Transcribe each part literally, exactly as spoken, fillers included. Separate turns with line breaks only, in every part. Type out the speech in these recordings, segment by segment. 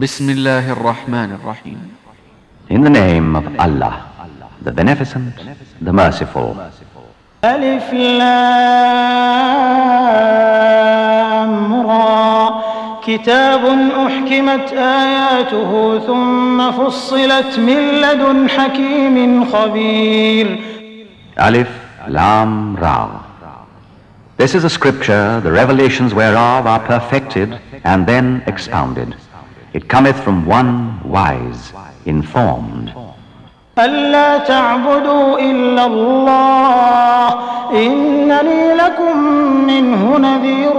Bismillahir Rahmanir Rahim.
In the name of Allah, the Beneficent, the Merciful.
Alif Lam Ra. كتاب أحكمت آياته ثم فصلت من لدن حكيم خبير.
Alif Lam Ra. This is a scripture, the revelations whereof are perfected and then expounded. It cometh from one wise, informed.
ألا تعبدوا إلا الله إنني لكم منه نذير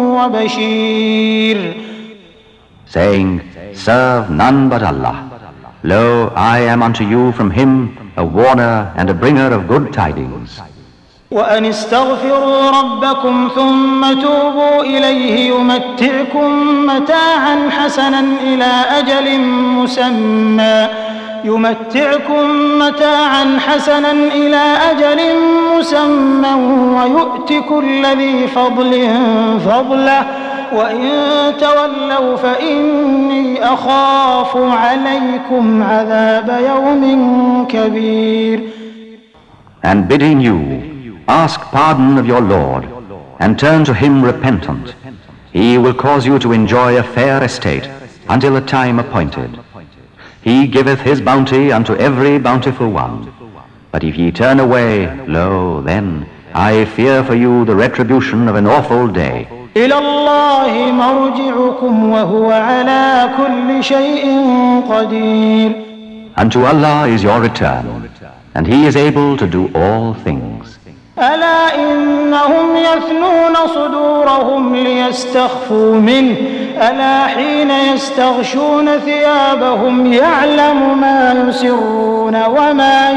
وبشير.
Saying, serve none but Allah. Lo, I am unto you from Him a warner and a bringer of good tidings.
وأن استغفروا ربكم ثم توبوا إليه يمتعكم متاعا حسنا إلى أجل مسمى يمتعكم متاعا حسنا إلى أجل مسمى ويؤت كل ذي فضل فضله وإن تولوا فإني أخاف عليكم عذاب يوم كبير.
And bidding you, ask pardon of your Lord, and turn to Him repentant. He will cause you to enjoy a fair estate until a time appointed. He giveth His bounty unto every bountiful one. But if ye turn away, lo, then I fear for you the retribution of an awful day.
إلى الله مرجعكم وهو على كل شيء قدير.
Unto Allah is your return, and He is able to do all things.
ألا إنهم يثنون صدورهم ليستخفوا منه ألا حين يستغشون ثيابهم يعلم ما يسرون وما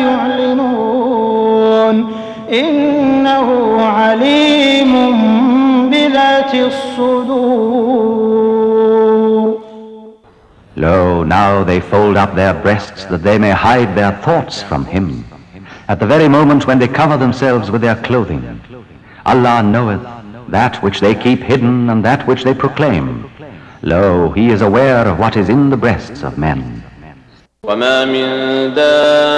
يعلنون إنه عليم بذات الصدور.
Lo, now they fold up their breasts that they may hide their thoughts from Him. At the very moment when they cover themselves with their clothing, Allah knoweth that which they keep hidden and that which they proclaim. Lo, He is aware of what is in the breasts of men.
وما من دابة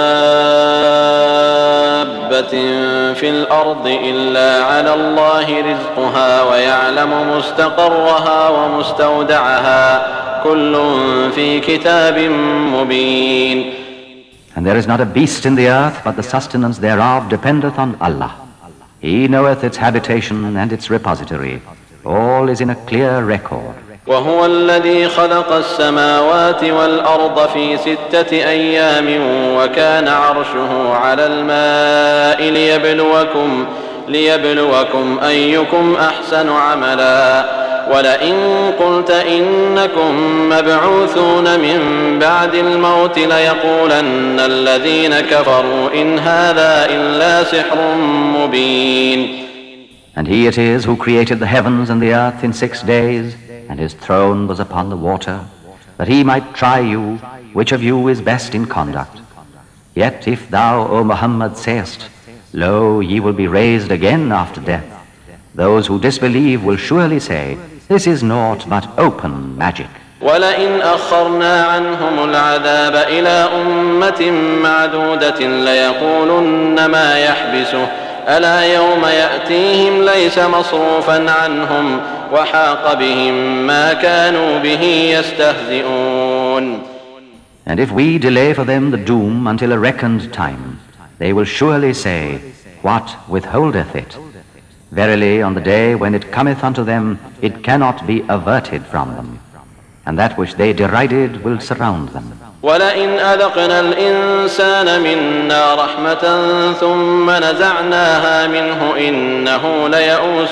في الأرض إلا على الله رزقها ويعلم مستقرها ومستودعها كل في كتاب مبين.
And there is not a beast in the earth, but the sustenance thereof dependeth on Allah. He knoweth its habitation and its repository. All is in a clear record.
وهو الذي خلق السماوات والأرض في ستة أيام وكان عرشه على الماء ليبلوكم ليبلوكم أيكم أحسن عملا ولئن قلت إنكم مبعوثون من بعد الموت ليقولن الذين كفروا إن هذا إلا سحر مبين.
And He it is who created the heavens and the earth in six days, and His throne was upon the water, that He might try you, which of you is best in conduct. Yet if thou, O Muhammad, sayest, lo, ye will be raised again after death, those who disbelieve will surely say, this is naught but open magic.
ولئن أخرنا عنهم العذاب إلى أمة معدودة ليقولن ما يحبسه ألا يوم يأتيهم ليس مصروفا عنهم وحاق بهم ما كانوا به يستهزئون.
And if we delay for them the doom until a reckoned time, they will surely say, what withholdeth it? Verily, on the day when it cometh unto them, it cannot be averted from them, and that which they derided will surround them.
ولئن أذقنا الإنسان منا رحمة ثم نزعناها منه إنه ليئوس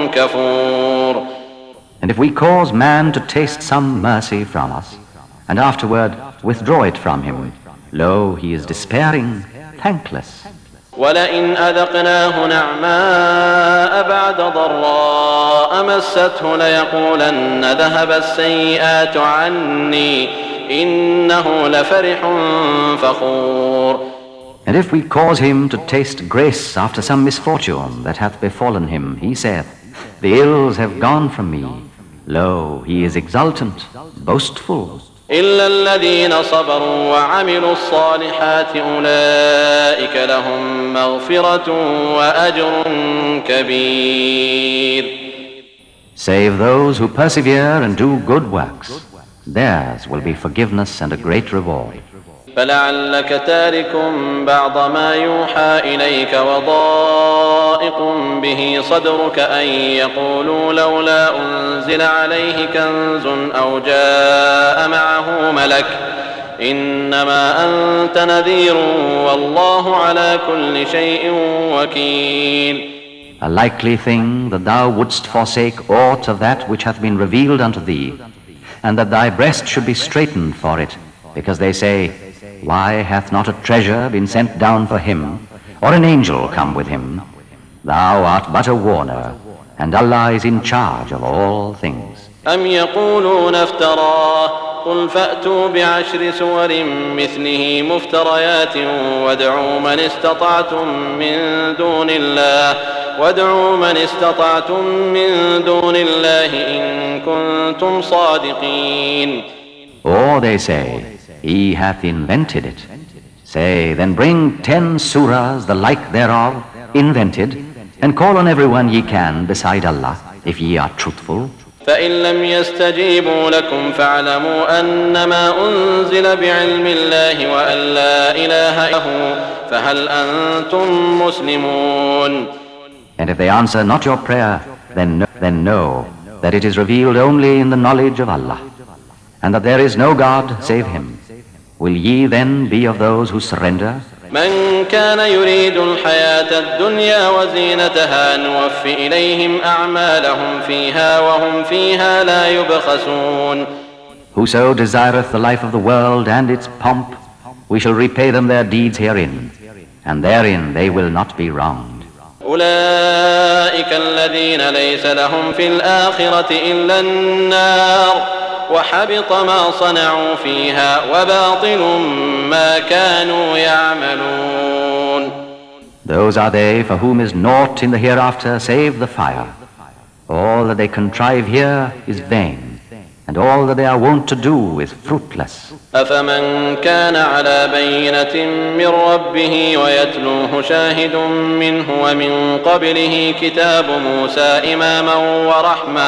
كفور.
And if we cause man to taste some mercy from us, and afterward withdraw it from him, lo, he is despairing, thankless.
ولئن أذقناه نعماء بعد ضراء مسته ليقولن ذهب السيئات عني إنه لفرح فخور.
And if we cause him to taste grace after some misfortune that hath befallen him, he saith, the ills have gone from me. Lo, he is exultant, boastful.
إلا الذين صبروا وعملوا الصالحات أولئك لهم مغفرة وأجر كبير.
Save those who persevere and do good works. Theirs will be forgiveness and a great reward.
فلعلك تارك بعض ما يوحى إليك وضائق به صدرك أن يقولوا لولا أنزل عليه كنز أو جاء معه ملك إنما أنت نذير والله على كل شيء وكيل.
A likely thing that thou wouldst forsake aught of that which hath been revealed unto thee, and that thy breast should be straitened for it, because they say, why hath not a treasure been sent down for him, or an angel come with him? Thou art but a warner, and Allah is in charge of all things.
أم يقولون افتراه قل فأتوا بعشر سور مثله مفتريات وادعوا من استطعتم من دون الله وادعوا من استطعتم من دون الله إن كنتم صادقين.
Or they say, he hath invented it. Say, then bring ten surahs the like thereof, invented, and call on everyone ye can beside Allah, if ye are truthful.
فإن لم يستجيبوا لكم فاعلموا أنما أنزل بعلم الله وأن لا إله إلا هو فهل أنتم مسلمون.
And if they answer not your prayer, then, then know that it is revealed only in the knowledge of Allah, and that there is no God save Him. Will ye then be of those who surrender?
من كان يريد الحياة الدنيا وزينتها نوف إليهم أعمالهم فيها وهم فيها لا يبخسون.
Whoso desireth the life of the world and its pomp, we shall repay them their deeds herein, and therein they will not be wronged.
أولئك الذين ليس لهم في الآخرة إلا النار وحبط ما صنعوا فيها وباطل ما كانوا يعملون.
Those are they for whom is naught in the hereafter save the fire. All that they contrive here is vain, and all that they are wont to do is fruitless.
أفمن كان على بينة من ربه ويتلوه شاهد منه ومن قبله كتاب موسى إماما ورحمة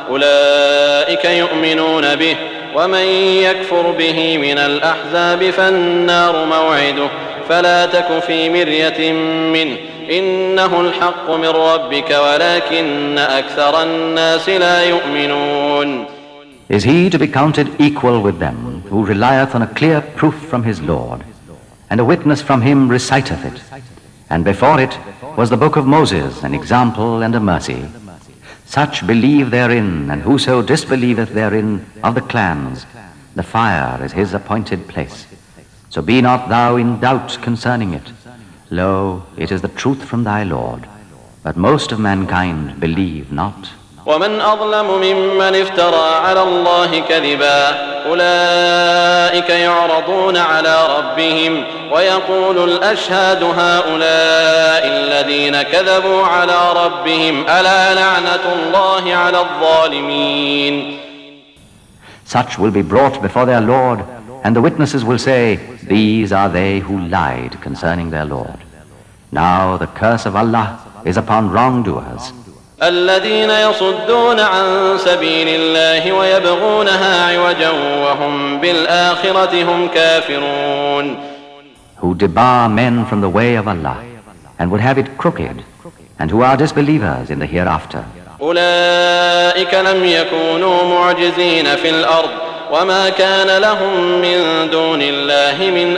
أولئك يؤمنون به ومن يكفر به من الأحزاب فالنار موعده فلا تك في مرية منه إنه الحق من ربك ولكن أكثر الناس لا يؤمنون.
Is he to be counted equal with them who relieth on a clear proof from his Lord, and a witness from him reciteth it, and before it was the book of Moses, an example and a mercy. Such believe therein, and whoso disbelieveth therein of the clans, the fire is his appointed place. So be not thou in doubt concerning it. Lo, it is the truth from thy Lord, but most of mankind believe not.
ومن أظلم ممن افترى على الله كذبا أولئك يعرضون على ربهم ويقول الأشهاد هؤلاء الذين كذبوا على ربهم ألا لعنة الله على الظالمين.
Such will be brought before their Lord, and the witnesses will say, these are they who lied concerning their Lord. Now the curse of Allah is upon wrongdoers.
الذين يصدون عن سبيل الله ويبغونها عوجا وهم بالآخرة هم كافرون.
Who debar men from the way of Allah and would have it crooked, and who are disbelievers in the hereafter.
أولئك لم يكونوا معجزين في الأرض وما كان لهم من دون الله من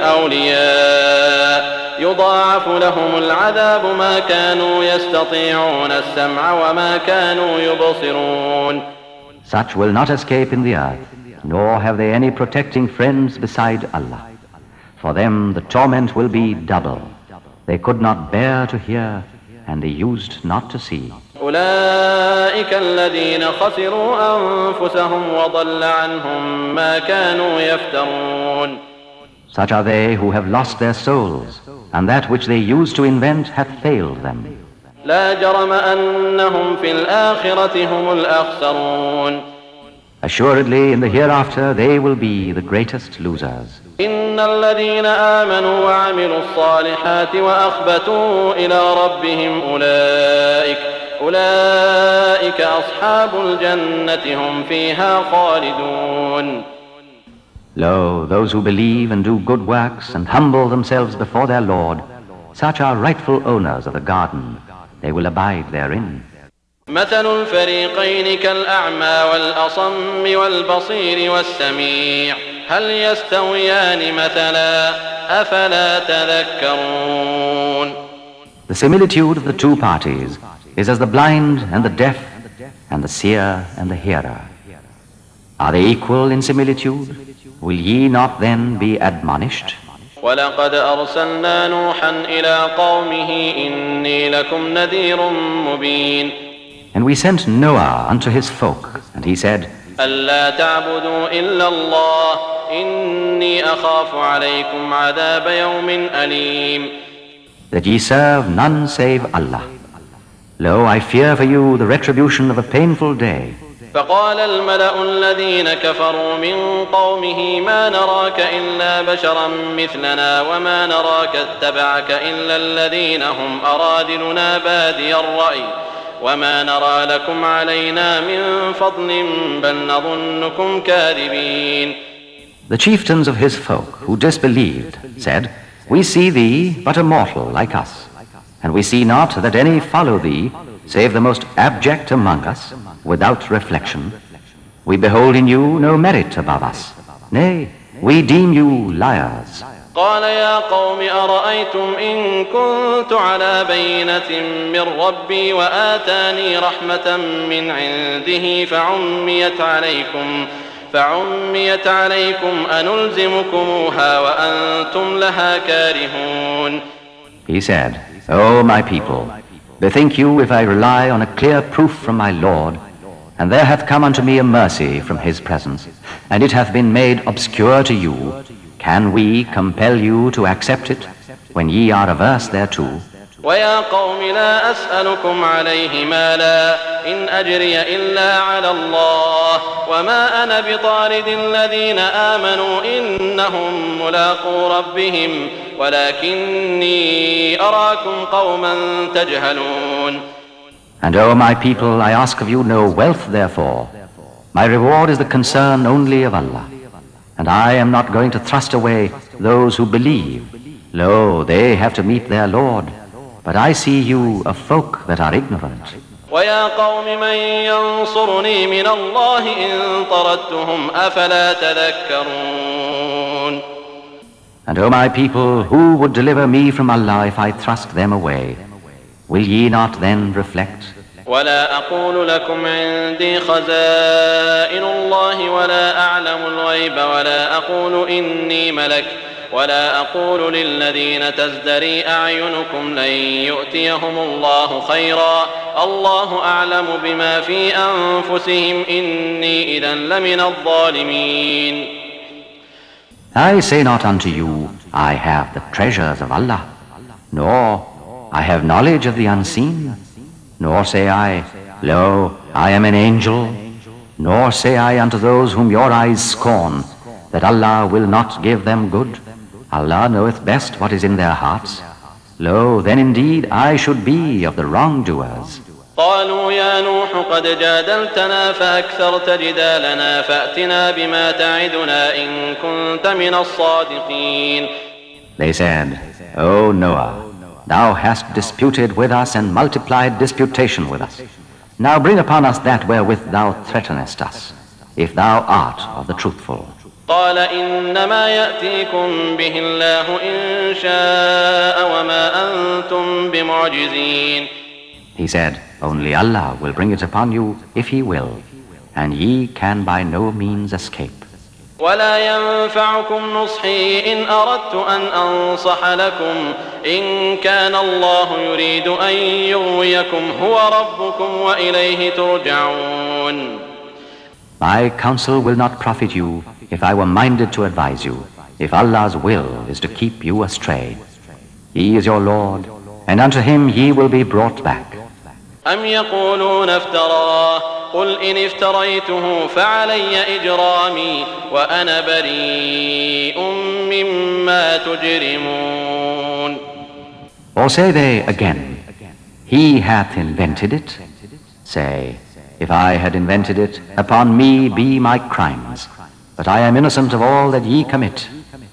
أولياء يضاعف لهم العذاب ما كانوا يستطيعون السمع وما كانوا يبصرون.
Such will not escape in the earth, nor have they any protecting friends beside Allah. For them the torment will be double. They could not bear to hear, and they used not to see.
أولئك الذين خسروا أنفسهم وضل عنهم ما كانوا يفترون.
Such are they who have lost their souls, and that which they used to invent hath failed them.
لا جرم أنهم في الآخرة هم الأخسرون.
Assuredly, in the hereafter, they will be the greatest losers.
إن الذين آمنوا وعملوا الصالحات وأخبتوا إلى ربهم أولئك أولئك أصحاب الجنة هم فيها خالدون.
Lo, those who believe and do good works and humble themselves before their Lord, such are rightful owners of the garden. They will abide therein.
مثل الفريقين كالأعمى والأصم والبصير والسميع هل يستويان مثلا أفلا تذكرون.
The similitude of the two parties is as the blind and the deaf and the seer and the hearer. Are they equal in similitude? Will ye not then be admonished?
ولقد أرسلنا نوحا إلى قومه إني لكم نذير مبين.
And we sent Noah unto his folk, and he said,
ألا تعبدوا إلا الله إني أخاف عليكم عذاب يوم أليم.
That ye serve none save Allah. Lo, I fear for you the retribution of a painful day.
فقال الملأ الذين كفروا من قومه ما نراك إلا بشرا مثلنا وما نراك اتبعك إلا الذين هم أرادلنا بادي الرأي وما نرى لكم علينا من فضل بل نظنكم كاذبين.
The chieftains of his folk who disbelieved said, We see thee but a mortal like us, and we see not that any follow thee save the most abject among us, without reflection. We behold in you no merit above us. Nay, we deem you liars.
قال يا قوم أرأيتم إن كنت على بينة من ربي وآتاني رحمة من عنده فعميت عليكم فعميت عليكم أنلزمكموها وأنتم لها كارهون.
He said, O my people, bethink you if I rely on a clear proof from my Lord, and there hath come unto me a mercy from his presence, and it hath been made obscure to you, can we compel you to accept it when ye are averse thereto?
ويا قوم لا أسألكم عليه مالا إن أجري إلا على الله وما أنا بطارد الذين آمنوا إنهم ملاقو ربهم ولكني أراكم قوما تجهلون.
And O my people, I ask of you no wealth therefore. My reward is the concern only of Allah. And I am not going to thrust away those who believe. Lo, they have to meet their Lord. But I see you a folk that are ignorant.
ويا قوم من ينصرني من الله إن طردتهم أفلا تذكرون.
And O my people, who would deliver me from Allah if I thrust them away? Will ye not then reflect?
ولا أقول لكم عندي خزائن الله ولا أعلم الغيب ولا أقول إني ملك ولا أقول للذين تزدري أعينكم لن يؤتيهم الله خيرا الله أعلم بما في أنفسهم إني إذا لمن الظالمين.
I say not unto you, I have the treasures of Allah, nor I have knowledge of the unseen, nor say I, Lo, I am an angel, nor say I unto those whom your eyes scorn, that Allah will not give them good. Allah knoweth best what is in their hearts. Lo, then indeed I should be of the wrongdoers.
قالوا يا نوح قد جادلتنا فأكثرت جدالنا فأتنا بما تعدنا إن كنت من الصادقين.
They said, O Noah, thou hast disputed with us and multiplied disputation with us. Now bring upon us that wherewith thou threatenest us, if thou art of the truthful.
قال إنما يأتيكم به الله إن شاء وما أنتم بمعجزين.
He said, Only Allah will bring it upon you if He will, and ye can by no means escape.
ولا ينفعكم نصحي إن أردت أن أنصح لكم إن كان الله يريد أن يغويكم هو ربكم وإليه ترجعون.
My counsel will not profit you if I were minded to advise you, if Allah's will is to keep you astray. He is your Lord, and unto Him ye will be brought back.
أم يقولون افتراه قل إن افتريته فعلي إجرامي وأنا بريء مما تجرمون.
Or say they again, He hath invented it? Say, if I had invented it, upon me be my crimes, but I am innocent of all that ye commit.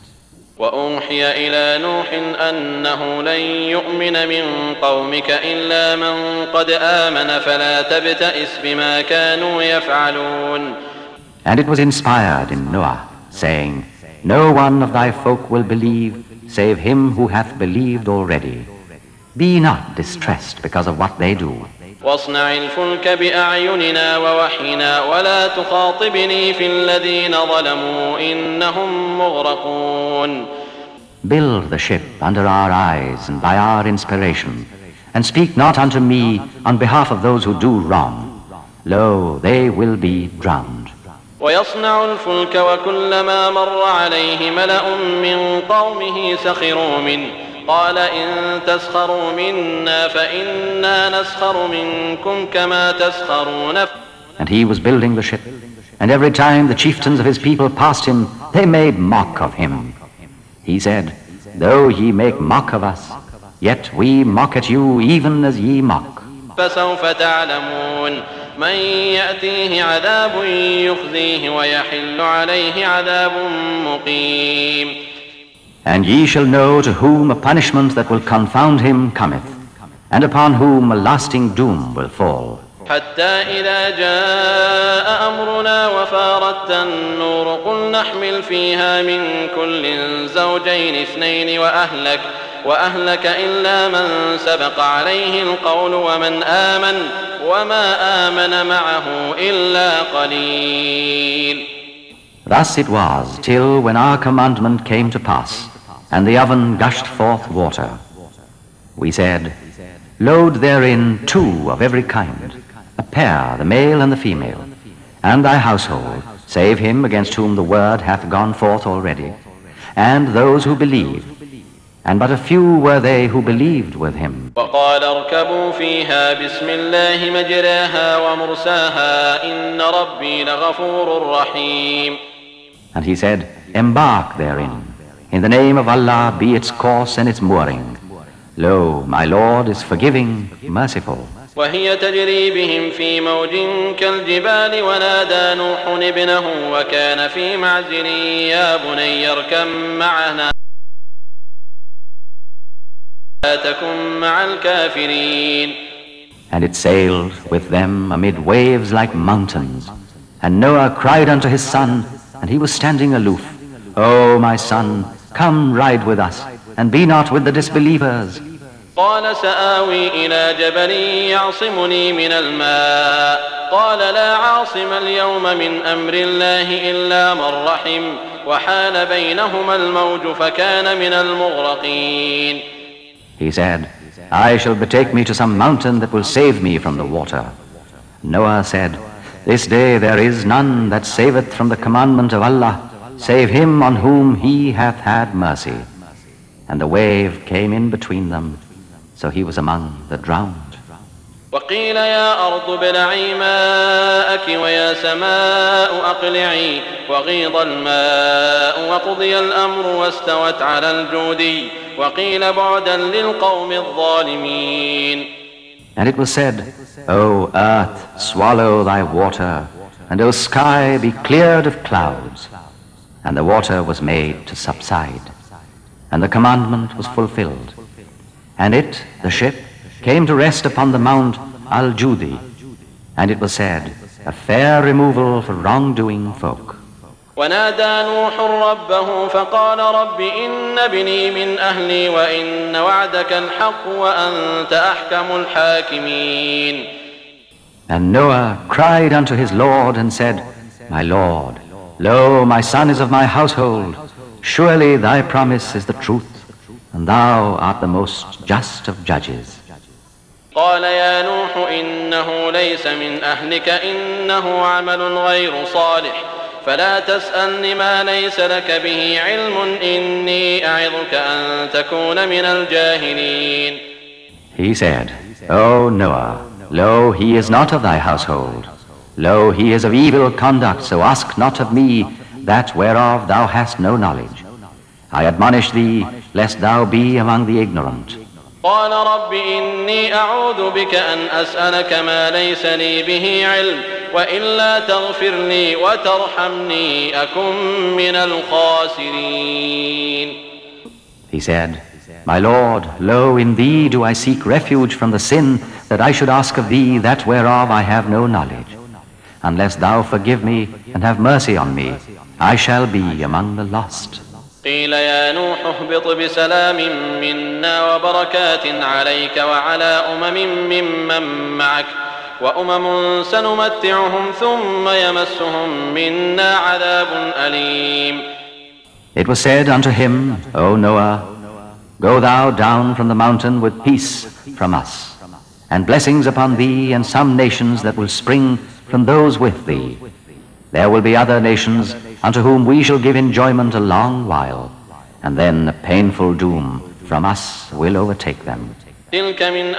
وأوحي إلى نوح أنه لن يؤمن من قومك إلا من قد آمن فلا تبتئس بما كانوا يفعلون.
And it was inspired in Noah, saying, No one of thy folk will believe, save him who hath believed already. Be not distressed because of what they do.
واصنع الفلك بأعيننا ووحينا ولا تخاطبني في الذين ظلموا إنهم مغرقون.
Build the ship under our eyes and by our inspiration, and speak not unto me on behalf of those who do wrong. Lo, they will be drowned.
ويصنع الفلك وكلما مر عليه ملأ من قومه سخروا منه قال إن تسخروا منا فإنا نسخر منكم كما تسخرون.
And he was building the ship, and every time the chieftains of his people passed him, they made mock of him. He said, Though ye make mock of us, yet we mock at you even as ye mock.
فسوف تعلمون من يأتيه عذاب يخزيه ويحل عليه عذاب مقيم.
And ye shall know to whom a punishment that will confound him cometh, and upon whom a lasting doom will fall.
حتى إذا جاء أمرنا وفارت النور قل نحمل فيها من كل زوجين اثنين وأهلك وأهلك إلا من سبق عليه القول ومن آمن وما آمن معه إلا قليل.
Thus it was till when our commandment came to pass, and the oven gushed forth water. We said, Load therein two of every kind, a pair, the male and the female, and thy household, save him against whom the word hath gone forth already, and those who believe. And but a few were they who believed with him.
وقال اركبوا فيها بسم الله مجراها ومرساها إن ربي لغفور رحيم.
And he said, Embark therein. In the name of Allah be its course and its mooring. Lo, my Lord is forgiving, merciful.
وهي تجري بهم في موج كالجبال ونادى نوح ابنه وكان في معزل يا بني اركب معنا لا تكن مع الكافرين.
And it sailed with them amid waves like mountains. And Noah cried unto his son, and he was standing aloof, O my son, come ride with us, and be not with the disbelievers.
قال سآوي إلى جبل يعصمني من الماء قال لا عاصم اليوم من أمر الله إلا من رحم وحال بينهما الموج فكان من المغرقين.
He said, I shall betake me to some mountain that will save me from the water. Noah said, This day there is none that saveth from the commandment of Allah, save him on whom he hath had mercy. And the wave came in between them, so he was among the drowned.
وقيل يا أرض ابلعي ماءك ويا سماء أقلعي وغيض الماء وقضي الأمر واستوت على الجودي وقيل بعدا للقوم الظالمين.
And it was said, O earth, swallow thy water, and O sky, be cleared of clouds. And the water was made to subside, and the commandment was fulfilled. And it, the ship, came to rest upon the mount Al-Judi, and it was said, a fair removal for wrongdoing folk.
ونادى نوح ربه فقال رب إن ابني من أهلي وإن وعدك الحق وأنت أحكم الحاكمين.
And Noah cried unto his Lord and said, My Lord, lo, my son is of my household. Surely thy promise is the truth, and thou art the most just of judges.
قال يا نوح إنه ليس من أهلك إنه عمل غير صالح فلا تسألني ما ليس لك به علم إني أعظك أن تكون من الجاهلين.
He said, O Noah, lo, he is not of thy household. Lo, he is of evil conduct, so ask not of me that whereof thou hast no knowledge. I admonish thee, lest thou be among the ignorant.
قال رب إني أعوذ بك أن أسألك ما ليس لي به علم وإلا تغفر لي وترحمني أكن من الخاسرين.
He said, My Lord, lo, in thee do I seek refuge from the sin that I should ask of thee that whereof I have no knowledge. Unless thou forgive me and have mercy on me, I shall be among the lost.
قيل يا نوح اهبط بسلام منا وبركات عليك وعلى أمم ممن معك وأمم سنمتعهم ثم يمسهم منا عذاب أليم.
It was said unto him, O Noah, go thou down from the mountain with peace from us, and blessings upon thee and some nations that will spring from those with thee. There will be other nations unto whom we shall give enjoyment a long while, and then a painful doom from us will overtake them.
تلك من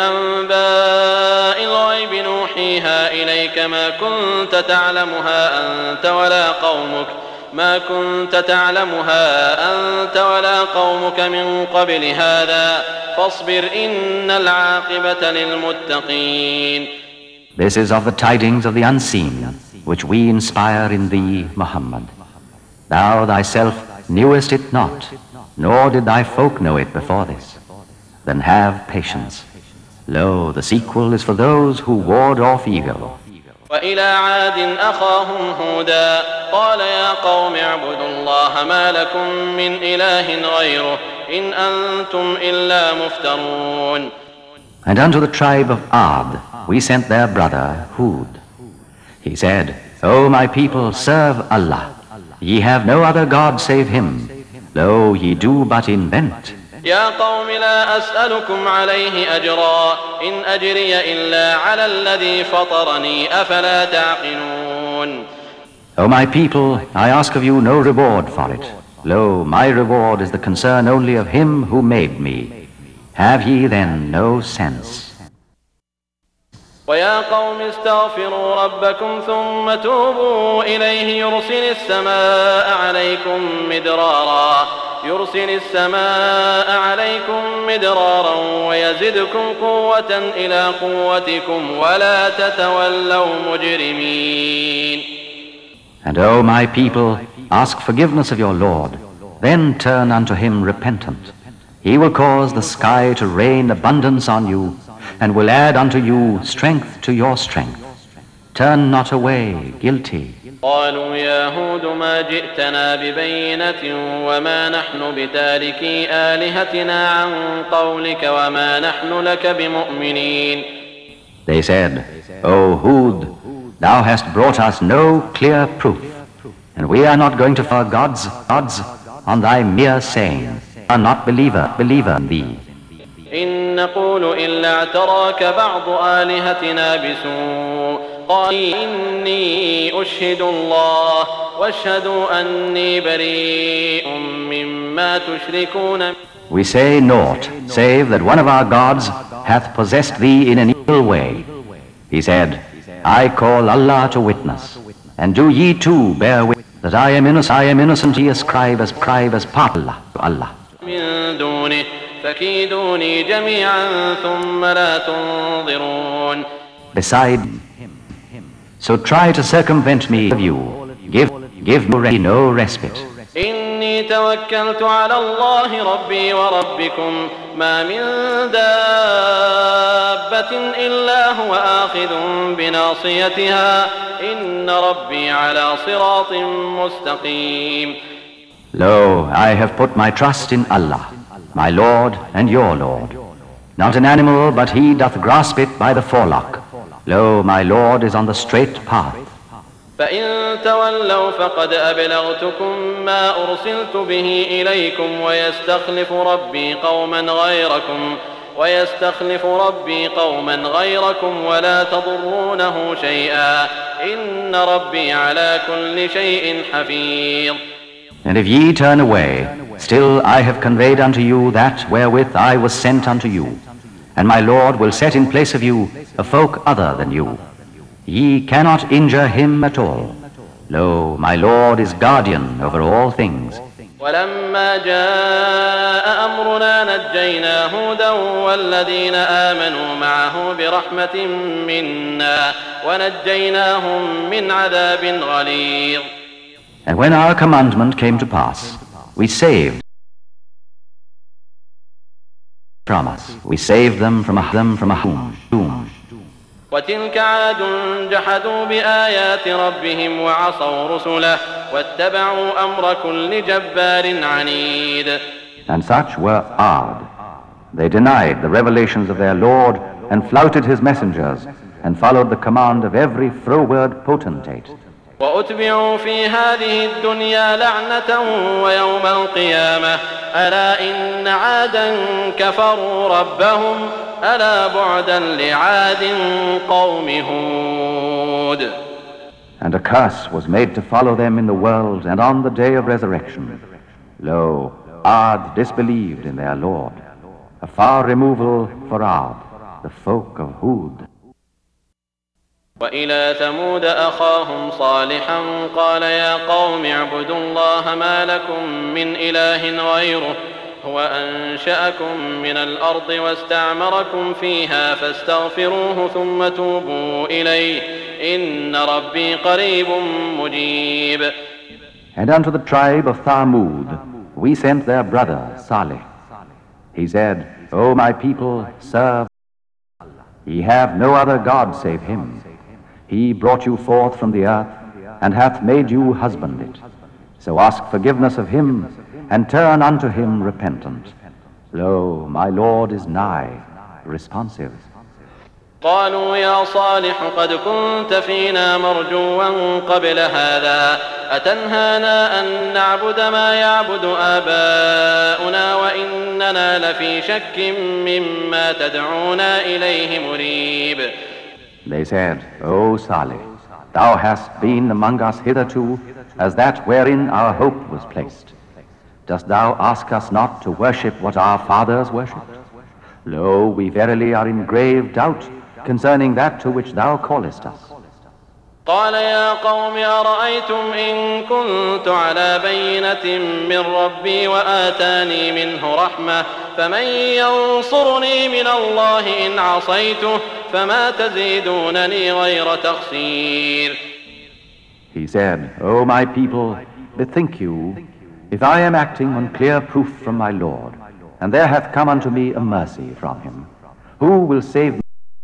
أنباء الغيب نوحيها إليك ما كنت تعلمها أنت ولا قومك ما كنت تعلمها أنت ولا قومك من قبل هذا فاصبر إن العاقبة للمتقين.
This is of the tidings of the unseen, which we inspire in thee, Muhammad. Thou thyself knewest it not, nor did thy folk know it before this. Then have patience. Lo, the sequel is for those who ward off evil.
وإلى عاد أخاهم هودا قال يا قوم اعبدوا الله ما لكم من إله غيره إن أنتم إلا مفترون.
And unto the tribe of Ad we sent their brother Hud. He said, O my people, serve Allah. Ye have no other God save Him. Lo, ye do but invent.
يا قوم لا أسألكم عليه أجرا إن أجري إلا على الذي فطرني أفلا تعقلون.
O my people, I ask of you no reward for it. Lo, my reward is the concern only of Him who made me. Have ye then no sense?
ويا قوم استغفروا ربكم ثم توبوا إليه يرسل السماء عليكم مدرارا يرسل السماء عليكم مدرارا ويزدكم قوة إلى قوتكم ولا تتولوا مجرمين.
And O my people, ask forgiveness of your Lord, then turn unto Him repentant. He will cause the sky to rain abundance on you, and will add unto you strength to your strength. Turn not away guilty.
قالوا يا هود ما جئتنا ببينة وما نحن بتاركي آلهتنا عن قولك وما نحن لك بمؤمنين.
They said, O Hud, thou hast brought us no clear proof, and we are not going to follow God's gods on thy mere saying, are not believer, believer in thee.
إن نقول إلا اعتراك بعض آلهتنا بسوء قال إني أشهد الله واشهدوا أني بريء مما تشركون.
We say naught, save that one of our gods hath possessed thee in an evil way. He said, I call Allah to witness, and do ye too bear witness that I am innocent, I am innocent, ye ascribe, ascribe as part of Allah.
من دونه فكيدوني جميعا ثم لا تنظرون.
Beside him, so try to circumvent me of you. Give, give me no respite.
إني توكلت على الله ربي وربكم ما من دابة إلا هو آخذ بناصيتها إن ربي على صراط مستقيم.
Lo, I have put my trust in Allah, my Lord and your Lord. Not an animal, but he doth grasp it by the forelock. Lo, my Lord is on the straight path.
فإن تولوا فقد أبلغتكم ما أرسلت به إليكم ويستخلف ربي قوما غيركم ويستخلف ربي قوما غيركم ولا تضرونه شيئا إن ربي على كل شيء حفيظ.
And if ye turn away, still I have conveyed unto you that wherewith I was sent unto you, and my Lord will set in place of you a folk other than you. Ye cannot injure him at all. Lo, my Lord is guardian over all things.
ولما جاء أمرنا نجينا هودا والذين آمنوا معه برحمة منا ونجيناهم من عذاب غليظ.
And when our commandment came to pass, we saved from us. We saved them from a, them from a doom.
وتلك عاد جحدوا بآيات ربهم وعصوا رسله واتبعوا أمر كل جبار عنيد.
And such were Ad. They denied the revelations of their Lord and flouted his messengers and followed the command of every froward potentate.
وأتبعوا في هذه الدنيا لعنة ويوم القيامة ألا إن عادا كفروا ربهم ألا بعدا لعاد قوم هود.
And a curse was made to follow them in the world and on the day of resurrection. Lo, Ad disbelieved in their Lord. A far removal for Ad, the folk of Hud.
وإلى ثمود أخاهم صالحا قال يا قوم اعبدوا الله ما لكم من إله غيره هو أنشأكم من الأرض واستعمركم فيها فاستغفروه ثم توبوا إليه إن ربي قريب مجيب.
And unto the tribe of Thamud we sent their brother Salih. He said, O my people, serve Allah. Ye have no other God save him. He brought you forth from the earth and hath made you husband it. So ask forgiveness of him and turn unto him repentant. Lo, my Lord is nigh, responsive.
قالوا يا صالح قد كنت فينا مرجوا قبل هذا أتنهانا أن نعبد ما يعبد آباؤنا وإننا لفي شك مما تدعونا إليه مريب.
They said, O Salih, thou hast been among us hitherto as that wherein our hope was placed. Dost thou ask us not to worship what our fathers worshipped? Lo, we verily are in grave doubt concerning that to which thou callest us.
قال يا قوم أرأيتم إن كنت على بينة من ربي وآتاني منه رحمة فمن ينصرني من الله إن عصيته فما تزيدونني غير تخسير.
He said, O my people, bethink you, if I am acting on clear proof from my Lord, and there hath come unto me a mercy from him, who will save me?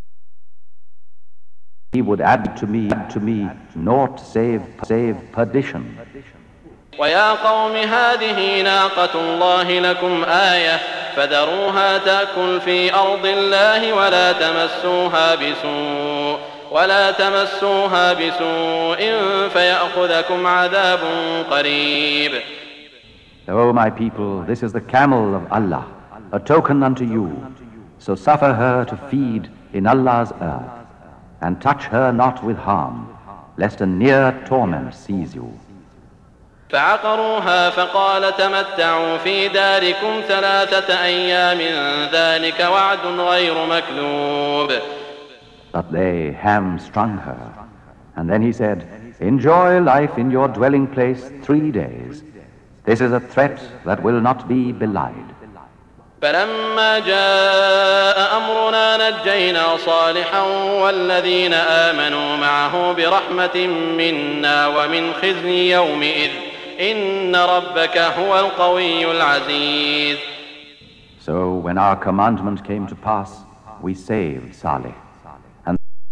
He would add to me, add to me, naught save, save perdition.
ويا قوم هذه ناقة الله لكم آية فذروها تأكل في أرض الله ولا تمسوها بسوء ولا تمسوها بسوء فيأخذكم عذاب قريب.
O my people, this is the camel of Allah, a token unto you. So suffer her to feed in Allah's earth, and touch her not with harm, lest a near torment seize you.
فعقروها فقال تمتعوا في داركم ثلاثة أيام ذلك وعد غير مكذوب.
But they hamstrung her. And then he said, enjoy life in your dwelling place three days. This is a threat that will not be belied.
فلما جاء أمرنا نجينا صالحا والذين آمنوا معه برحمة منا ومن خزي يومئذ إن ربك هو القوي العزيز.
So when our commandment came to pass, we saved Salih. And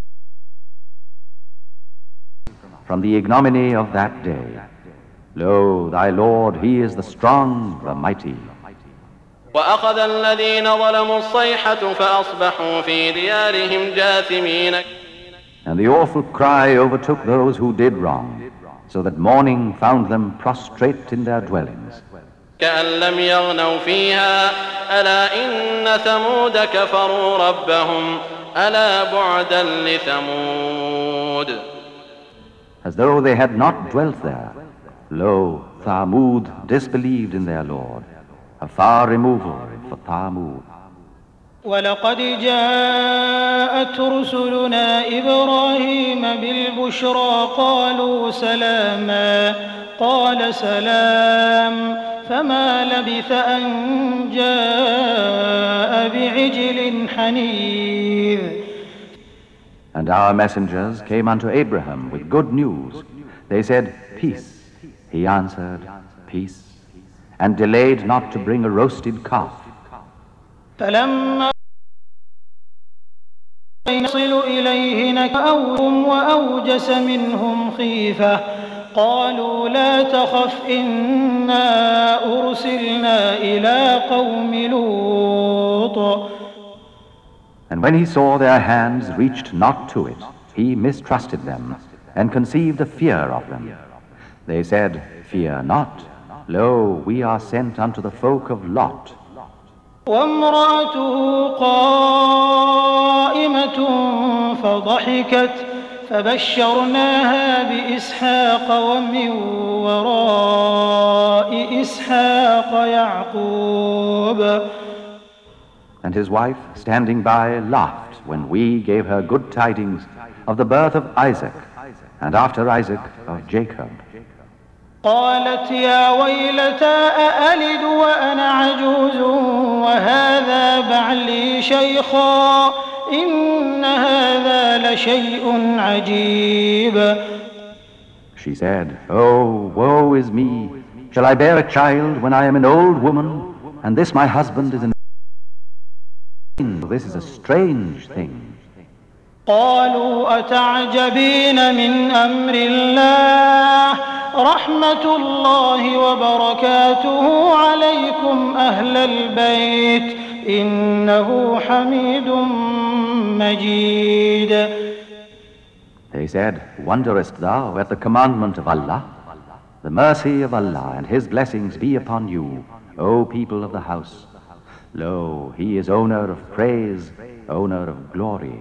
from the ignominy of that day, lo, thy Lord, he is the strong, the mighty.
وأخذ الذين ظلموا الصيحة فأصبحوا في ديارهم جاثمين.
And the awful cry overtook those who did wrong, so that morning found them prostrate in their dwellings.
كأن لم يغنوا فيها ألا إن ثمود كفروا ربهم ألا بعدا لثمود.
As though they had not dwelt there. Lo, Thamud disbelieved in their Lord. A far removal for Thamud.
ولقد جاءت رسلنا إبراهيم بالبشرى قالوا سلاما قال سلام فما لبث أن جاء بعجل حنيذ.
And our messengers came unto Abraham with good news. They said, Peace. He answered, Peace, and delayed not to bring a roasted calf.
فلما يصل إليه نكأوهم وأوجس منهم خيفة قالوا لا تخف إنا أرسلنا إلى قوم لوط.
And when he saw their hands reached not to it, he mistrusted them and conceived a fear of them. They said, Fear not. Lo, we are sent unto the folk of Lot.
وامرأته قائمة فضحكت فبشرناها بإسحاق ومن وراء إسحاق يعقوب.
And his wife, standing by, laughed when we gave her good tidings of the birth of Isaac, and after Isaac of Jacob.
قالت يا ويلتى أألد وأنا عجوز وهذا بعلي شيخا إن هذا لشيء عجيب.
She said, Oh, woe is me! Shall I bear a child when I am an old woman, and this my husband is an... This is a strange thing.
قالوا أتعجبين من أمر الله رحمة الله وبركاته عليكم أهل البيت إنه حميد مجيد.
They said, Wonderest thou at the commandment of Allah? The mercy of Allah and His blessings be upon you, O people of the house. Lo, He is owner of praise, owner of glory.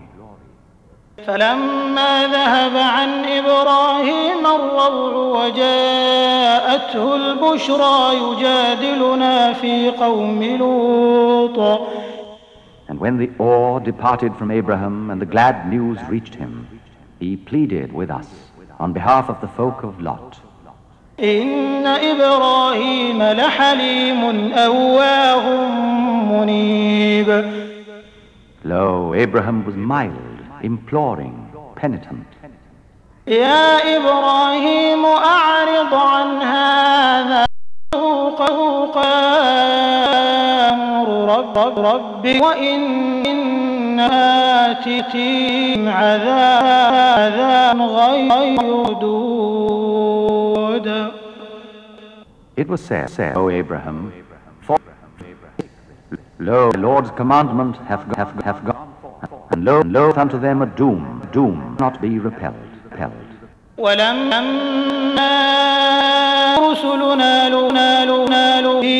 فلما ذهب عن إبراهيم الروع وجاءته البشرى يجادلنا في قوم لوط.
And when the awe departed from Abraham and the glad news reached him, he pleaded with us on behalf of the folk of Lot.
إن إبراهيم لحليم أواه منيب.
Lo, Abraham was mild, imploring, penitent.
يا إبراهيم أعرض عن هذا أمر رب ربي وإن آتيتهم عذاب غير دود.
It was said, said, O Abraham, for lo, the Lord's commandment hath, hath, hath gone, and lo, lo, unto them a doom, doom, not be repelled, repelled.
ولما رسلنا لنا لنا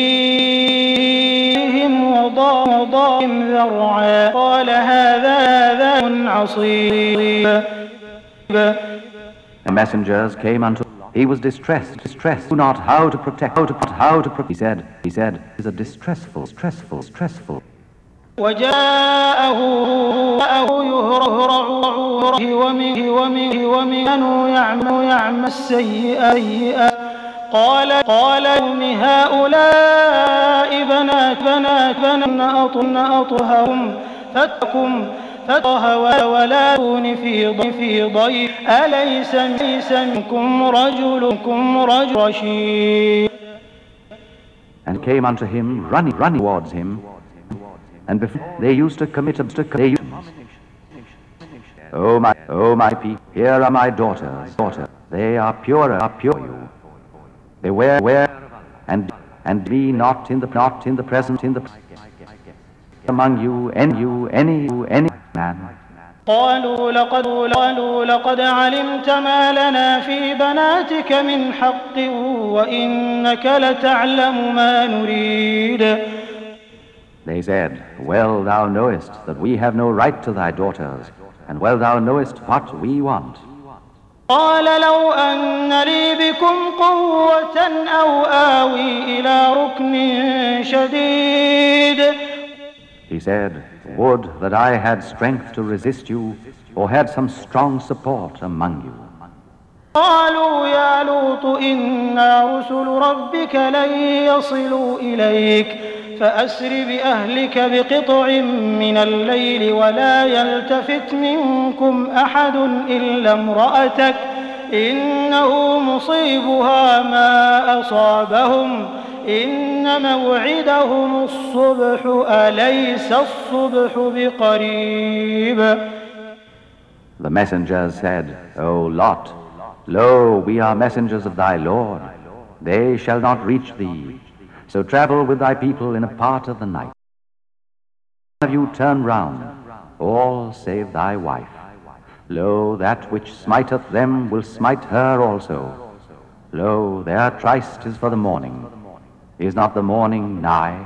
لهم وضاهم ذرعا قال هذا هذا عصيب.
The messengers came unto he was distressed, distressed, knew not how to protect, how to protect, how to protect. He said, he said, it is a distressful, stressful, stressful.
وجاءه يهرع ومنه ومنه ومنه يعمل يعمل السيئة قال قال هم هؤلاء بنات بنات بنات أطهرهم فاتقم فتقه ولا تكون في في ضيف أليس ليس منكم رجلكم رجل رشيد.
And came unto him running running towards him. And before they used to commit abdications. Oh my, oh my people, here are my daughters, daughter. They are purer, are pure you. Beware, beware, and and be not in the not in the present in the among you, any you, any you, any man.
قالوا لقد قالوا لقد علمت ما لنا في بناتك من حق وإنك لتعلم ما نريد.
They said, Well, thou knowest that we have no right to thy daughters, and well thou knowest what we want.
قال لو أن لي بكم قوة أو آوي إلى ركن شديد.
He He said, "Would that I had strength to resist you, or had some strong support among you."
قالوا يا لوط إنا رسل ربك لن يصلوا إليك فأسر بأهلك بقطع من الليل ولا يلتفت منكم أحد إلا امرأتك إنه مصيبها ما أصابهم إن موعدهم الصبح أليس الصبح بقريب.
The messengers said, "O Lot, lo, we are messengers of thy Lord. They shall not reach thee. So travel with thy people in a part of the night. One of you turn round, all save thy wife. Lo, that which smiteth them will smite her also. Lo, their tryst is for the morning. Is not the morning nigh?"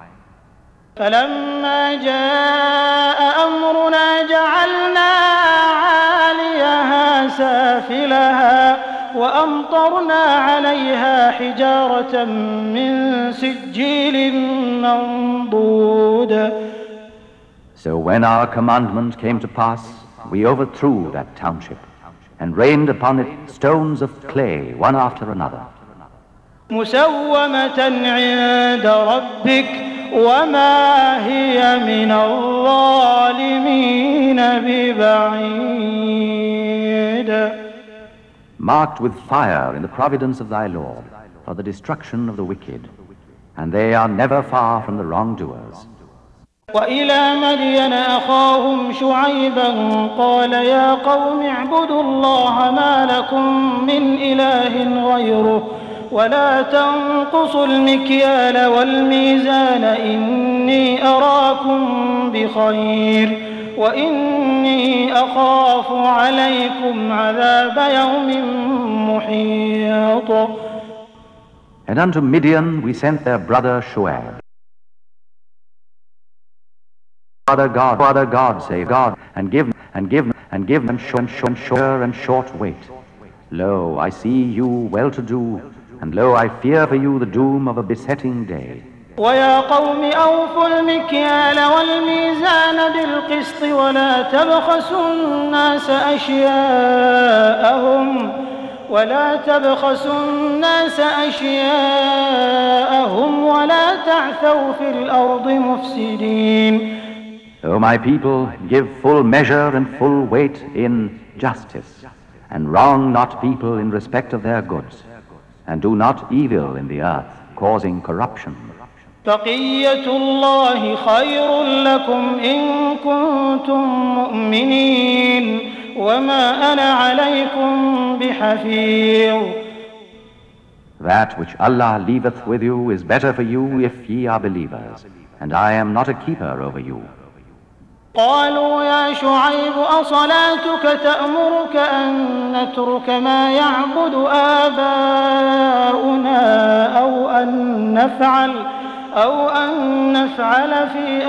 فلما جاء أمرنا جعلنا عاليها سافلها وأمطرنا عليها حجارة من سجيل منضود.
So when our commandment came to pass, we overthrew that township and rained upon it stones of clay one after another.
مسومة عند ربك وما هي من الظالمين ببعيد.
Marked with fire in the providence of thy Lord for the destruction of the wicked, and they are never far from the wrongdoers.
وإلى مدين أخاهم شعيبا قال يا قوم اعبدوا الله ما لكم من إله غيره ولا تنقصوا المكيال والميزان إني أراكم بخير وإني أخاف عليكم عذاب يوم محيط.
And unto Midian we sent their brother Shuaib. Father God, Father God, save God, and give, and give, and give them short, and short, and short weight. Lo, I see you well-to-do, and lo, I fear for you the doom of a besetting day.
ويا قوم أوفوا المكيال والميزان بالقسط ولا تبخسوا الناس أشياءهم ولا تبخسوا الناس أشياءهم ولا تعثوا في الأرض مفسدين.
O my people, give full measure and full weight in justice, and wrong not people in respect of their goods, and do not evil in the earth, causing corruption.
بقية الله خير لكم إن كنتم مؤمنين وما أنا عليكم بحفيظ.
That which Allah leaveth with you is better for you if ye are believers, and I am not a keeper over you.
قالوا يا شعيب أصلاتك تأمرك أن نترك ما يعبد آباؤنا أو أن نفعل أو أن نفعل في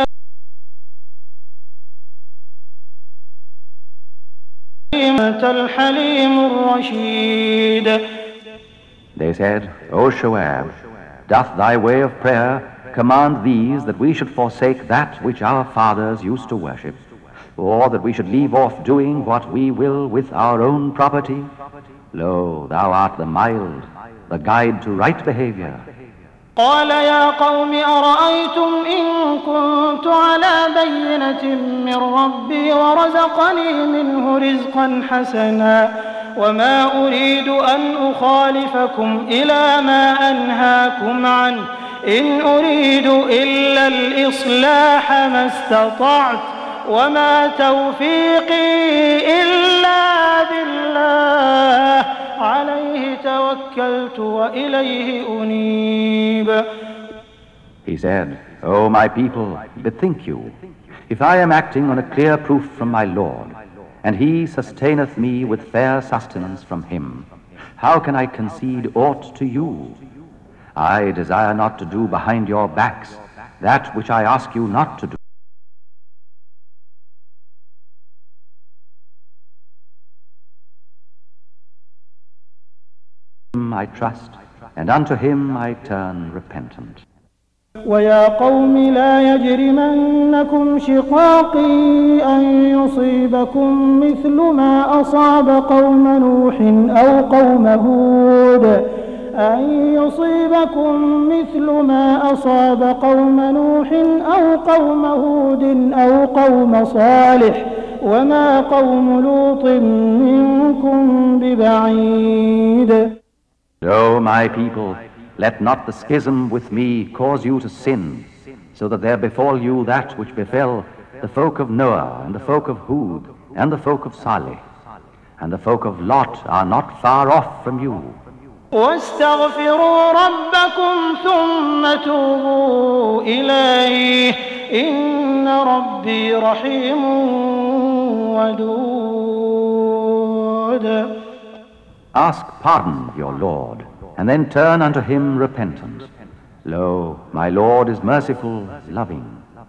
أنت الحليم الرشيد.
They said, O Shuaib, doth thy way of prayer command these that we should forsake that which our fathers used to worship, or that we should leave off doing what we will with our own property? Lo, thou art the mild, the guide to right behavior.
قال يا قوم أرأيتم إن كنت على بينة من ربي ورزقني منه رزقا حسنا وما أريد أن أخالفكم إلى ما أنهاكم عنه إن أريد إلا الإصلاح ما استطعت وما توفيقي إلا بالله عليه توكلت وإليه أنيب.
He said, O my people, bethink you, if I am acting on a clear proof from my Lord, and he sustaineth me with fair sustenance from him, how can I concede aught to you? I desire not to do behind your backs that which I ask you not to do. I trust, and unto him I turn repentant.
ويا قوم لا يجرمنكم شقاقي أن يصيبكم مثل ما أصاب قوم نوح أو قوم هود أن يصيبكم مثل ما أصاب قوم نوح أو قوم هود أو قوم صالح وما قوم لوط منكم ببعيد.
O my people, let not the schism with me cause you to sin, so that there befall you that which befell the folk of Noah and the folk of Hud and the folk of Salih, and the folk of Lot are not far off from you.
واستغفروا ربكم ثم توبوا إليه إن ربي رحيم ودود.
Ask pardon of your Lord, and then turn unto him repentant. Lo, my Lord is merciful, loving.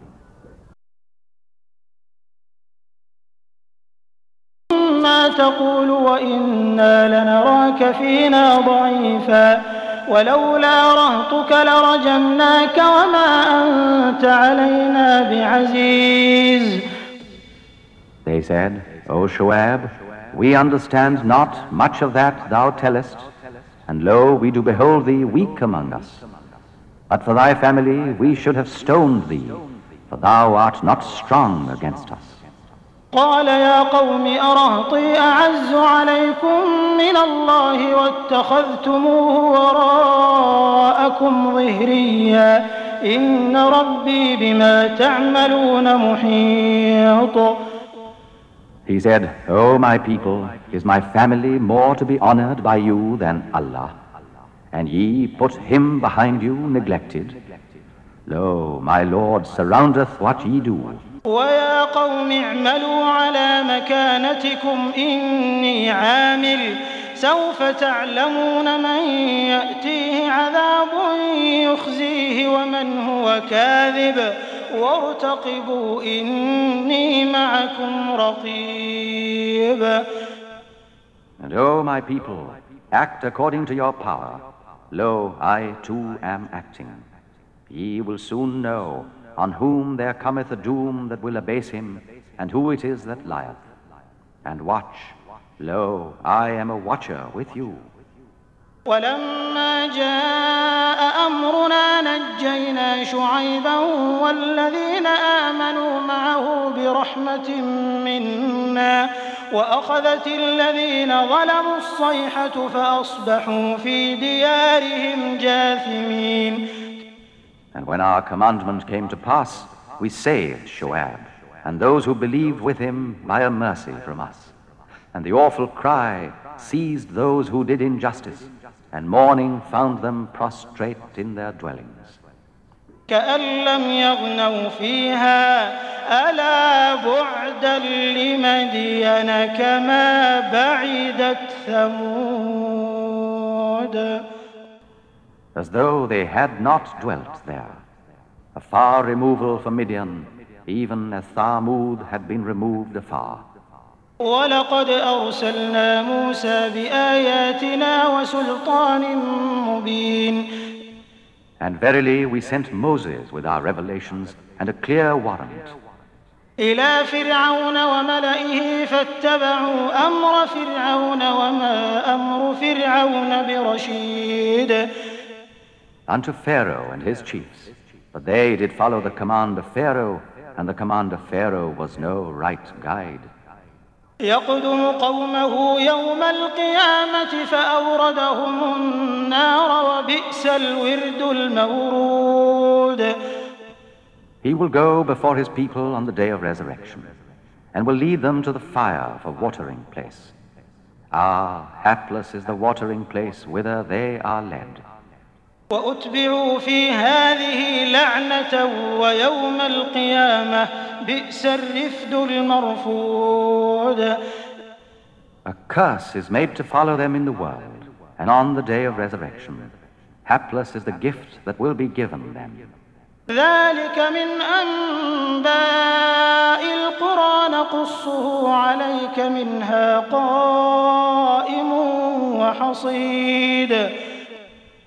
ما تقول وإنا لنراك فينا ضعيفا ولولا رهطك لرجمناك وما أنت علينا بعزيز.
They said, O Shu'aib, we understand not much of that thou tellest, and lo, we do behold thee weak among us. But for thy family we should have stoned thee, for thou art not strong against us.
قال يا قوم أرهطي أعز عليكم من الله واتخذتموه وراءكم ظهريا إن ربي بما تعملون محيط.
He said, O my people, is my family more to be honored by you than Allah? And ye put him behind you neglected? Lo, my Lord surroundeth what ye do.
ويا قوم اعملوا على مكانتكم إني عامل سوف تعلمون من يأتيه عذاب يخزيه ومن هو كاذب وارتقبوا إني معكم رقيب.
And O my people, act according to your power. Lo, I too am acting. Ye will soon know on whom there cometh a doom that will abase him, and who it is that lieth. And watch, lo, I am a watcher with you.
ولما جاء أمرنا نجينا شعيبا والذين آمنوا معه برحمة منا وأخذت الذين ظلموا الصيحة فأصبحوا في ديارهم جاثمين.
And when our commandment came to pass, we saved Shu'aib, and those who believed with him by a mercy from us. And the awful cry seized those who did injustice, and mourning found them prostrate in their dwellings.
كأن لم يغنوا فيها ألا بعدا لمدين كما بعدت ثمود.
As though they had not dwelt there, a far removal from Midian, even as Thamud had been removed afar.
ولقد أرسلنا موسى بآياتنا وسلطان مبين.
And verily we sent Moses with our revelations and a clear warrant.
إلى فرعون وملئه فاتبعوا أمر فرعون وما أمر فرعون برشيد.
Unto Pharaoh and his chiefs, but they did follow the command of Pharaoh, and the command of Pharaoh was no right guide.
يقدم قومه يوم القيامة فأوردهم النار وبئس الورد المورود.
He will go before his people on the day of resurrection, and will lead them to the fire for watering place. Ah, hapless is the watering place whither they are led.
وأتبعوا في هذه لعنة ويوم القيامة بئس الرفد المرفود.
A curse is made to follow them in the world, and on the day of resurrection, hapless is the gift that will be given them.
ذلك من أنباء القرى نقصه عليك منها قائم وحصيد.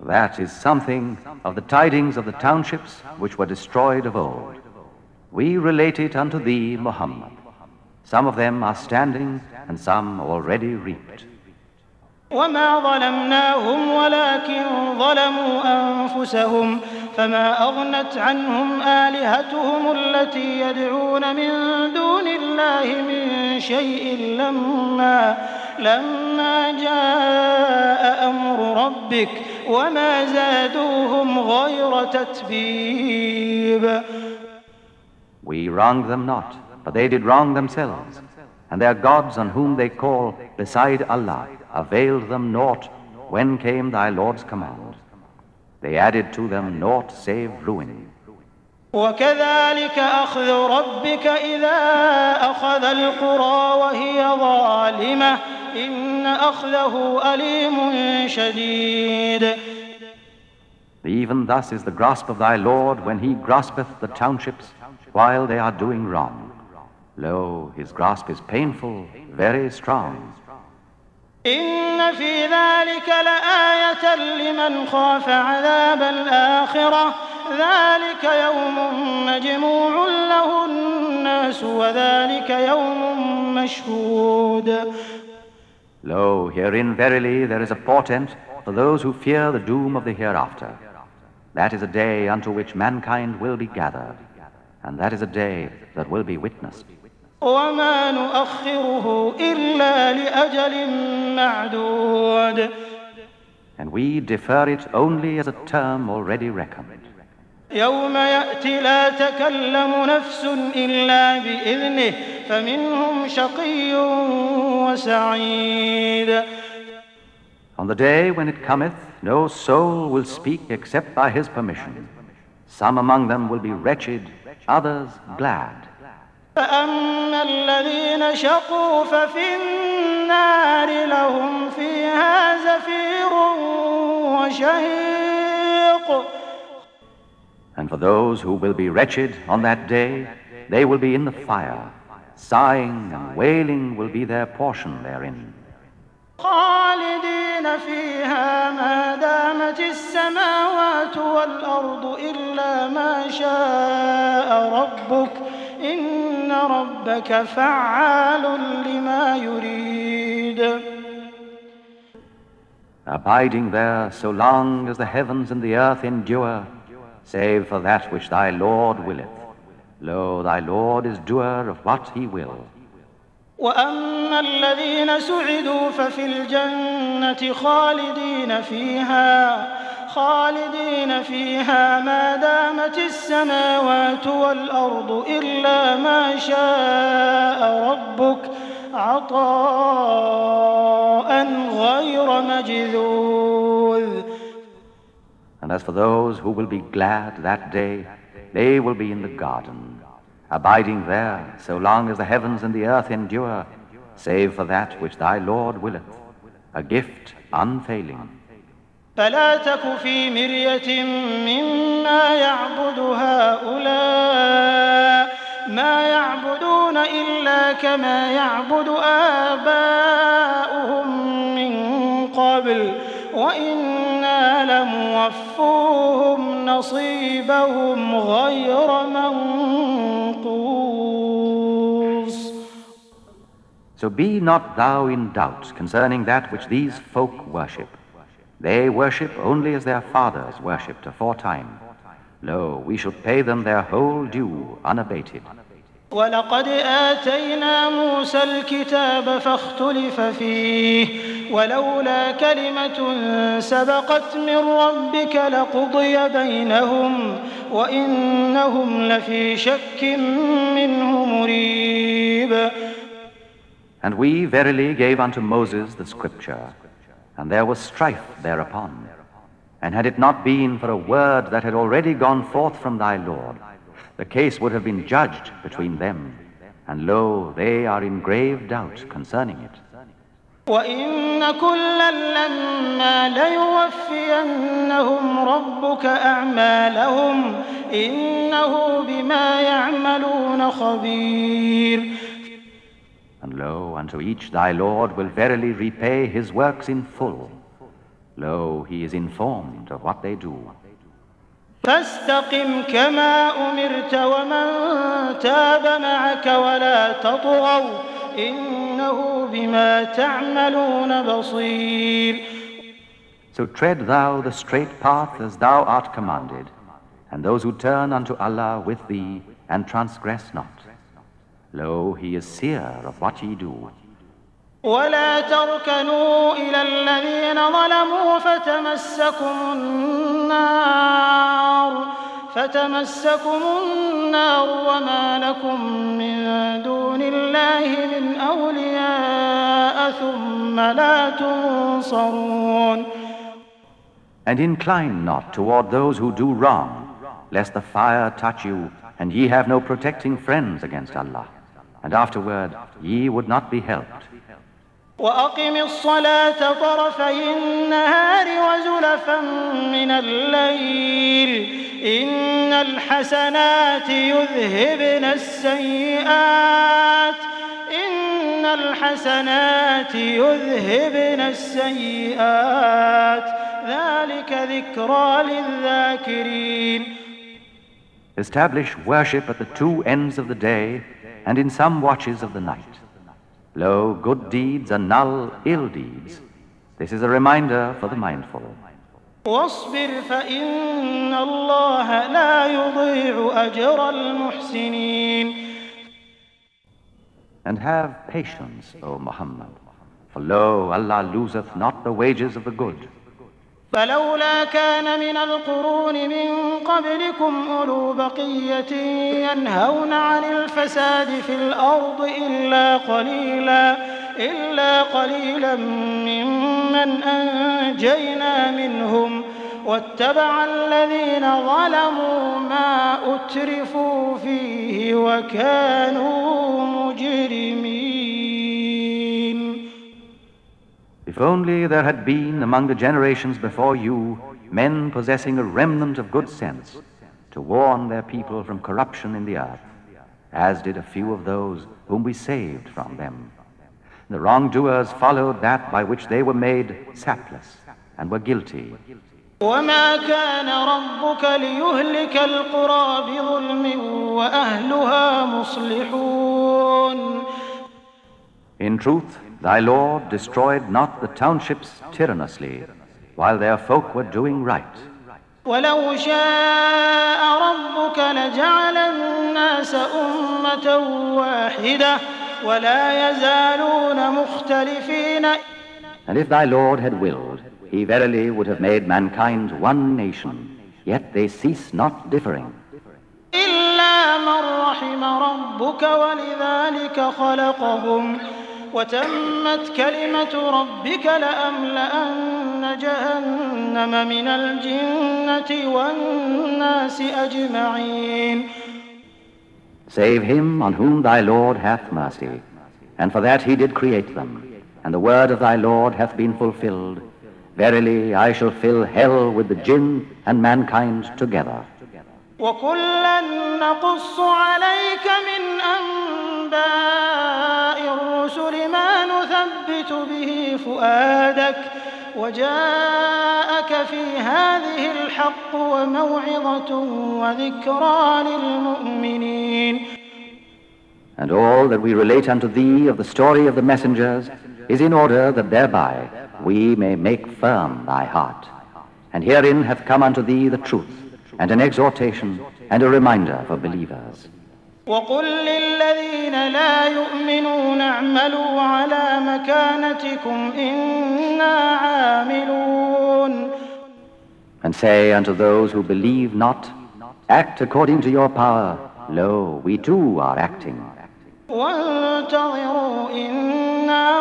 That is something of the tidings of the townships which were destroyed of old. We relate it unto thee, Muhammad. Some of them are standing, and some already reaped.
وما ظلمناهم ولكن ظلموا أنفسهم فما أغنت عنهم آلهتهم التي يدعون من دون الله من شيء لما لما جاء أمر ربك وما زادوهم غير تتبيب.
We wronged them not, but they did wrong themselves, and their gods on whom they call beside Allah availed them naught when came thy Lord's command. They added to them naught save ruin.
وكذلك أخذ ربك إذا أخذ القرى وهي ظالمة إن أخذه أليم شديد.
Even thus is the grasp of thy Lord when he graspeth the townships while they are doing wrong. Lo, his grasp is painful, very strong.
إن في ذلك لآية لمن خاف عذاب الآخرة ذلك يوم مجموع له الناس وذلك يوم مشهود.
Lo, herein verily there is a portent for those who fear the doom of the hereafter. That is a day unto which mankind will be gathered, and that is a day that will be witnessed.
وما نؤخره إلا لأجل معدود.
And we defer it only as a term already reckoned.
يوم يأتي لا تكلم نفس إلا بإذنه فمنهم شقي وسعيد.
On the day when it cometh, no soul will speak except by his permission. Some among them will be wretched, others glad.
فأما الذين شقوا ففي النار لهم فيها زفير وشهيق.
And for those who will be wretched on that day, they will be in the fire. Sighing and wailing will be their portion therein.
خالدين فيها ما دامت السماوات والأرض إلا ما شاء ربك إن ربك فعال لما يريد.
Abiding there so long as the heavens and the earth endure, save for that which thy Lord willeth. Lo, thy Lord is doer of what he will.
وأما الذين سعدوا ففي الجنة خالدين فيها خالدين فيها ما دامت السماوات والأرض إلا ما شاء ربك عطاء غير مجذوذ.
And as for those who will be glad that day, they will be in the garden, abiding there so long as the heavens and the earth endure, save for that which thy Lord willeth, a gift unfailing.
فلا تك في مرية مما يعبد هؤلاء ما يعبدون إلا كما يعبد آباؤهم من قبل وإنا لموفوهم نصيبهم غير منقوص.
So be not thou in doubt concerning that which these folk worship. They worship only as their fathers worshipped aforetime. Lo, we shall pay them their whole due unabated.
ولقد آتينا موسى الكتاب فاختلف فيه ولولا كلمة سبقت من ربك لقضي بينهم وإنهم لفي شك منه مريب.
And we verily gave unto Moses the scripture, and there was strife thereupon. And had it not been for a word that had already gone forth from thy Lord, the case would have been judged between them. And lo, they are in grave doubt concerning it.
وَإِنَّ كُلًّا لَمَّا لَيُوَفِّيَنَّهُمْ رَبُّكَ أَعْمَالَهُمْ إِنَّهُ بِمَا يَعْمَلُونَ خَبِيرٌ.
And lo, unto each thy Lord will verily repay his works in full. Lo, he is informed of what they do.
فاستقم كما أمرت ومن تاب معك ولا تطغوا إنه بما تعملون بصير.
So tread thou the straight path as thou art commanded, and those who turn unto Allah with thee and transgress not. Lo, he is seer of what ye do.
ولا تركنوا إلى الذين ظلموا فتمسكم النار فتمسكم النار وما لكم من دون الله من أولياء ثم لا تنصرون.
And incline not toward those who do wrong, lest the fire touch you, and ye have no protecting friends against Allah. And afterward ye would not be helped.
وأقم الصلاة طرفي النهار وزلفا من الليل إن الحسنات يذهبن السيئات إن الحسنات يذهبن السيئات ذلك ذكرى للذاكرين.
Establish worship at the two ends of the day and in some watches of the night. Lo, good deeds annul ill deeds. This is a reminder for the mindful.
واصبر فإن الله لا يضيع أجر المحسنين.
And have patience, O Muhammad, for lo, Allah loseth not the wages of the good.
فلولا كان من القرون من قبلكم أولو بقية ينهون عن الفساد في الأرض إلا قليلا إلا قليلا ممن أنجينا منهم واتبع الذين ظلموا ما أترفوا فيه وكانوا مجرمين.
If only there had been among the generations before you men possessing a remnant of good sense to warn their people from corruption in the earth, as did a few of those whom we saved from them. The wrongdoers followed that by which they were made sapless and were guilty.
وما كان ربك ليهلك القرى بظلم وأهلها مصلحون.
In truth, thy Lord destroyed not the townships tyrannously, while their folk were doing right.
ولو شاء ربك لجعل الناس أمة واحدة ولا يزالون مختلفين.
And if thy Lord had willed, he verily would have made mankind one nation, yet they cease not differing.
إلا من رحم ربك ولذلك خلقهم وتمت كلمة ربك لأملأن جهنم من الجنة والناس أجمعين.
Save him on whom thy Lord hath mercy, and for that he did create them, and the word of thy Lord hath been fulfilled. Verily I shall fill hell with the jinn and mankind together.
وكلا نقص عليك من أنباء الرسل ما نثبت به فؤادك وجاءك في هذه الحق وموعظة وذكرى للمؤمنين.
And all that we relate unto thee of the story of the messengers is in order that thereby we may make firm thy heart. And herein hath come unto thee the truth, and an exhortation and a reminder for believers.
وقل للذين لا يؤمنون اعملوا على مكانتكم إنا عاملون.
And say unto those who believe not, act according to your power. Lo, we too are acting.
وانتظروا إنا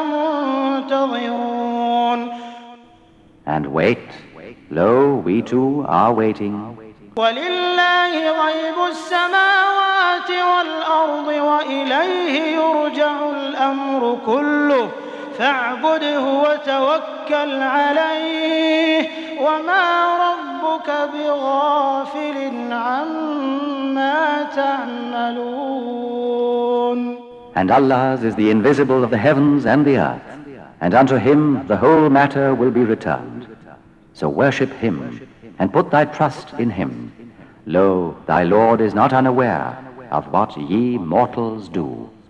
منتظرون.
And wait. Lo, we too are waiting.
ولله غيب السماوات والأرض وإليه يرجع الأمر كله فاعبده وتوكل عليه وما ربك بغافل عما تعملون.
And Allah's is the invisible of the heavens and the earth, and unto him the whole matter will be returned. So worship him, and put thy trust in him. Lo, thy Lord is not unaware of what ye mortals do.